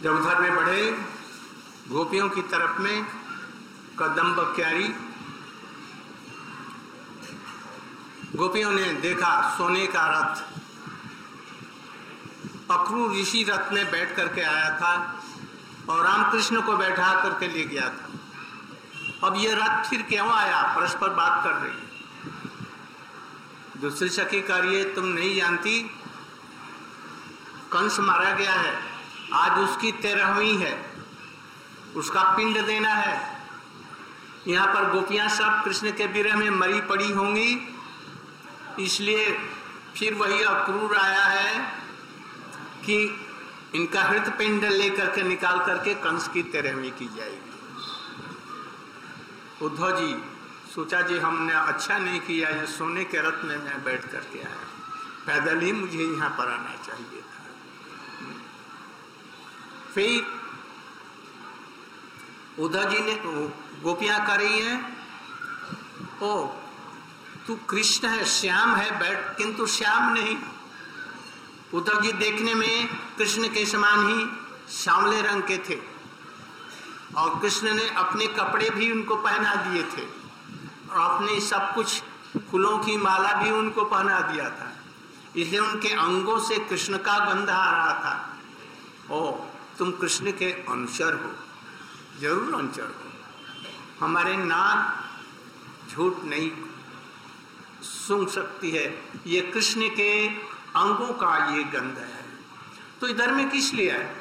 जब उधर में बढ़े गोपियों की तरफ में कदम्ब क्यारी, गोपियों ने देखा सोने का रथ, अक्रूर ऋषि रथ में बैठ करके आया था और रामकृष्ण को बैठा करके ले गया था। अब ये रथ फिर क्यों आया, परस्पर बात कर रही है। दूसरी सखी कह रही है तुम नहीं जानती, कंस मारा गया है, आज उसकी 13वीं है, उसका पिंड देना है। यहाँ पर गोपियां सब कृष्ण के विरह में मरी पड़ी होंगी, इसलिए फिर वही अक्रूर आया है कि इनका हृत पिंड लेकर के निकाल करके कंस की 13वीं की जाएगी। उद्धव जी सोचा जी हमने अच्छा नहीं किया, ये सोने के रथ में मैं बैठ करके आया, पैदल ही मुझे यहाँ पर आना चाहिए था। फिर उद्धव जी ने गोपियां कर रही हैं, ओ तू कृष्ण है, श्याम है, बैठ, किंतु श्याम नहीं। उद्धव जी देखने में कृष्ण के समान ही सांवले रंग के थे और कृष्ण ने अपने कपड़े भी उनको पहना दिए थे और अपने सब कुछ फूलों की माला भी उनको पहना दिया था, इसलिए उनके अंगों से कृष्ण का गंध आ रहा था। ओ तुम कृष्ण के अनुचर हो, जरूर अनुचर हो, हमारे नाक झूठ नहीं सूंघ सकती है, ये कृष्ण के अंगों का ये गंध है। तो इधर में किस लिए है,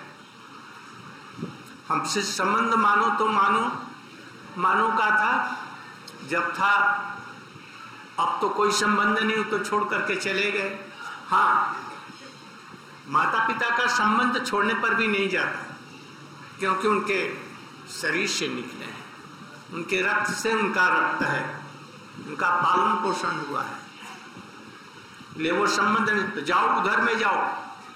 हमसे संबंध मानो तो मानो का था जब था, अब तो कोई संबंध नहीं, तो छोड़ करके चले गए। हाँ, माता पिता का संबंध छोड़ने पर भी नहीं जाता, क्योंकि उनके शरीर से निकले हैं, उनके रक्त से उनका रक्त है, उनका पालन पोषण हुआ है, ले वो संबंध नहीं, तो जाओ उधर में जाओ।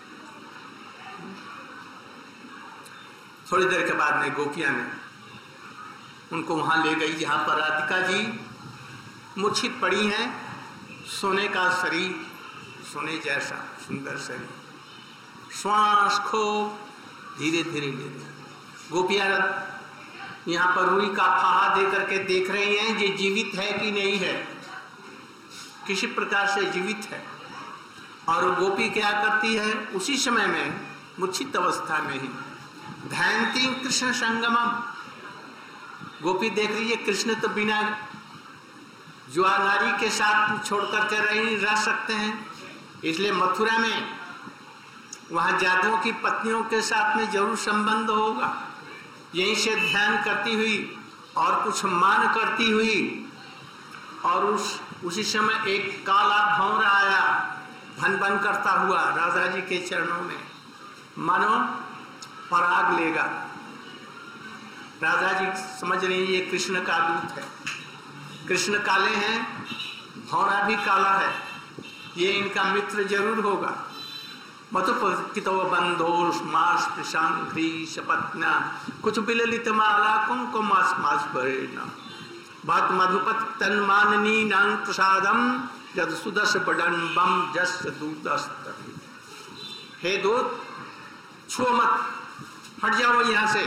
थोड़ी देर के बाद में गोपियां ने उनको वहां ले गई जहां पर राधिका जी मूर्छित पड़ी हैं, सोने का शरीर, सोने जैसा सुंदर शरीर, श्वास खो धीरे धीरे ले रहे। गोपियां यहाँ पर रुई का फाहा दे करके देख रही हैं ये जीवित है कि नहीं है, किसी प्रकार से जीवित है। और गोपी क्या करती है, उसी समय में मूर्छित अवस्था में ही ध्यानती कृष्ण संगमम, गोपी देख रही है कृष्ण तो बिना जुआ नारी के साथ छोड़ करके रह सकते हैं, इसलिए मथुरा में वहां जादुओं की पत्नियों के साथ में जरूर संबंध होगा। यहीं से ध्यान करती हुई और कुछ मान करती हुई, और उसी समय एक काला भंवरा आया भन भन करता हुआ राधा जी के चरणों में, मानो पराग लेगा। राधा जी समझ रही ये कृष्ण का दूत है, कृष्ण काले हैं, भौरा भी काला है, ये इनका मित्र जरूर होगा। मधुपतितो बंधोष मास प्रशांघ्री सपत्ना कुछ बिललित माला कुंकुमास मास भरेना भक्त मधुपत तन्माननी नांग प्रसादम जद सुदस बडंबम जस दूतस। हे दूत छुओ मत, हट जाओ यहाँ से।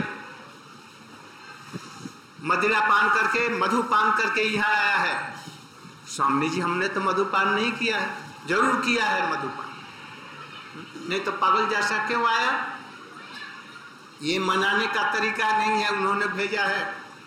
मदिरा पान करके, मधु पान करके यहाँ आया है। स्वामी जी हमने तो मधुपान नहीं किया है। जरूर किया है मधुपान, नहीं तो पागल जैसा क्यों आया। ये मनाने का तरीका नहीं है, उन्होंने भेजा है।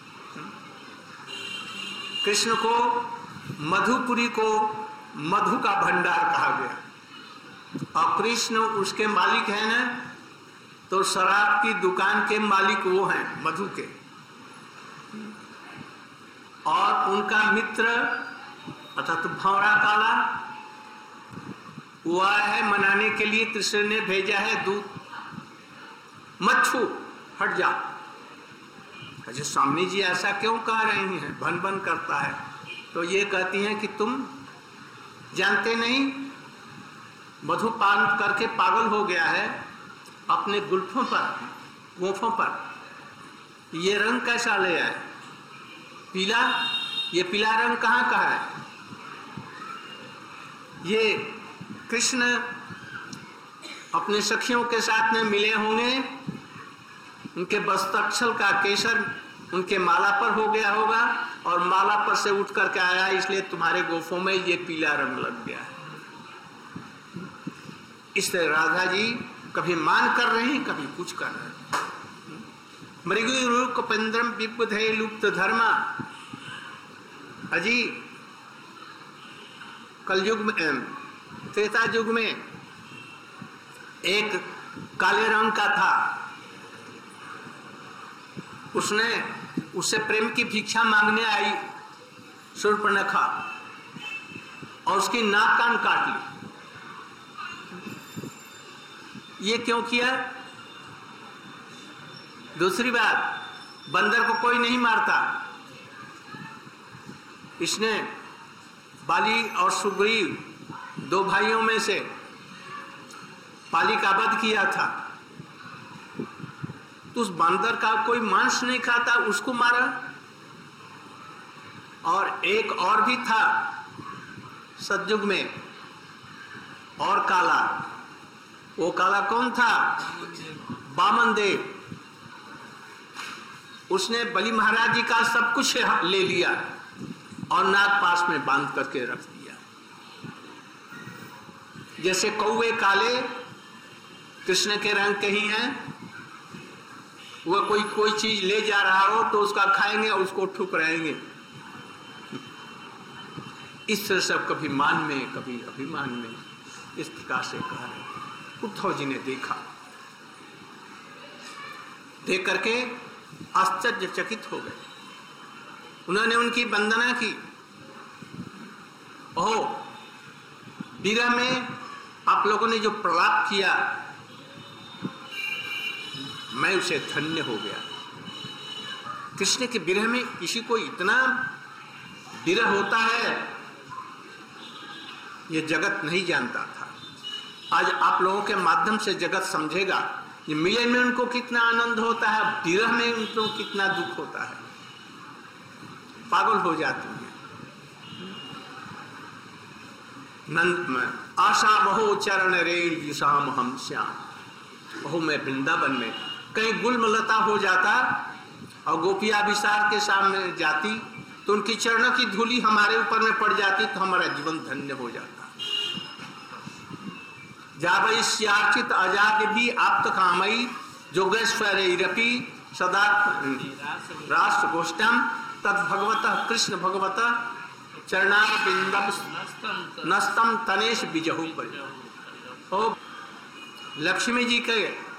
कृष्ण को मधुपुरी को मधु का भंडार कहा गया और कृष्ण उसके मालिक है ना, तो शराब की दुकान के मालिक वो हैं मधु के, और उनका मित्र अर्थात तो भंवरा काला वो आया है मनाने के लिए। कृष्ण ने भेजा है दूत, मत छू, हट जा। अच्छा स्वामी जी ऐसा क्यों कह रही हैं, भन भन करता है। तो ये कहती हैं कि तुम जानते नहीं, मधुपान करके पागल हो गया है, अपने गुल्फों पर गोफों पर ये रंग कैसा ले आए, पीला। ये पीला रंग कहाँ का है। ये कृष्ण अपने सखियों के साथ में मिले होंगे उनके वस्त्रक्षल का केसर उनके माला पर हो गया होगा और माला पर से उठ करके आया, इसलिए तुम्हारे गोफों में ये पीला रंग लग गया है। इसलिए राधा जी कभी मान कर रहे हैं, कभी कुछ कर रहे हैं। मृगु रूप कपेंद्रम विबुधे लुप्त धर्मा। अजी कलयुग में, त्रेता युग में एक काले रंग का था, उससे प्रेम की भिक्षा मांगने आई शूर्पणखा और उसकी नाक कान काट ली। ये क्यों किया? दूसरी बात, बंदर को कोई नहीं मारता, इसने बाली और सुग्रीव दो भाइयों में से बाली का वध किया था, तो उस बंदर का कोई मांस नहीं खाता, उसको मारा। और एक और भी था सतयुग में, और काला, वो काला कौन था? वामन देव। उसने बलि महाराज जी का सब कुछ ले लिया और नाग पास में बांध करके रख दिया। जैसे कौवे काले कृष्ण के रंग के ही हैं, वह कोई चीज ले जा रहा हो तो उसका खाएंगे और उसको ठुकराएंगे। इस तरह से कभी मान में कभी अभिमान में इस प्रकार से कह रहे। उद्धव जी ने देखा, देख करके आश्चर्यचकित हो गए। उन्होंने उनकी वंदना की। ओह, विरह में आप लोगों ने जो प्रलाप किया, मैं उसे धन्य हो गया। कृष्ण के विरह में किसी को इतना विरह होता है, ये जगत नहीं जानता था। आज आप लोगों के माध्यम से जगत समझेगा ये मिलन में उनको कितना आनंद होता है, विरह में उनको कितना दुख होता है। पागल हो जाती है। नंद में आशा बहु चरण रेण विषाम हम श्याम। बहु में वृंदावन में कहीं गुलमलता हो जाता और गोपिया विसार के सामने जाती तो उनकी चरणों की धूली हमारे ऊपर में पड़ जाती तो हमारा जीवन धन्य हो जाता। जावैश्यार्चित अजाग भी आप्त कामई जोगेश्वरैरपि सदा राष्ट्र गोष्ठम तद भगवतः कृष्ण भगवतः चरणारविंदम नस्तम तनेश बिजहु। लक्ष्मी जी के